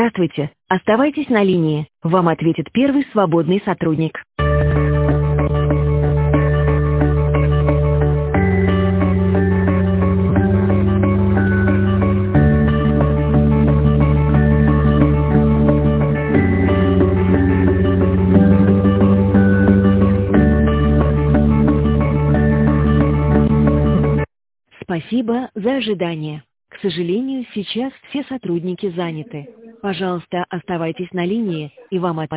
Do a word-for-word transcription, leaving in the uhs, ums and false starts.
Здравствуйте. Оставайтесь на линии. Вам ответит первый свободный сотрудник. Спасибо за ожидание. К сожалению, сейчас все сотрудники заняты. Пожалуйста, оставайтесь на линии, и вам ответит